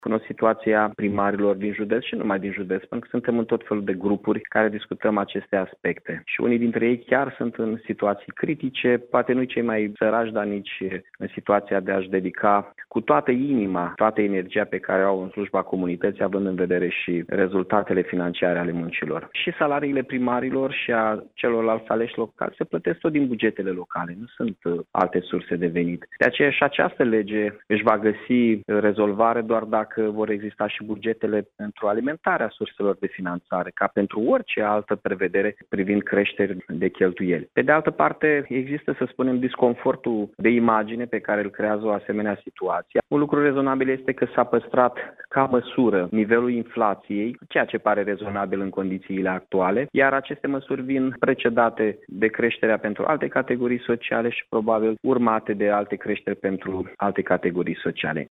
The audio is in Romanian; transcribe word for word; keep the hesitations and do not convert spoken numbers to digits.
cunosc situația primarilor din județ și nu numai din județ, pentru că suntem în tot felul de grupuri care discutăm aceste aspecte. Și unii dintre ei chiar sunt în situații critice, poate nu cei mai săraci, dar nici în situația de a-și dedica cu toată inima, toată energia pe care o au în slujba comunității, având în vedere și rezultatele financiare ale muncilor. Și salariile primarilor și a celorlalți aleși locali se plătesc tot din bugetele locale, nu sunt alte surse de venit. De aceea și această lege își va găsi rezolvare doar dacă vor exista și bugetele pentru alimentarea surselor de finanțare, ca pentru orice altă prevedere privind creșteri de cheltuieli. Pe de altă parte, există, să spunem, disconfortul de imagine pe care îl creează o asemenea situație. Un lucru rezonabil este că s-a păstrat ca măsură nivelul inflației, ceea ce pare rezonabil în condițiile actuale, iar aceste măsuri vin precedate de creșterea pentru alte categorii sociale și probabil urmate de alte creșteri pentru alte categorii sociale.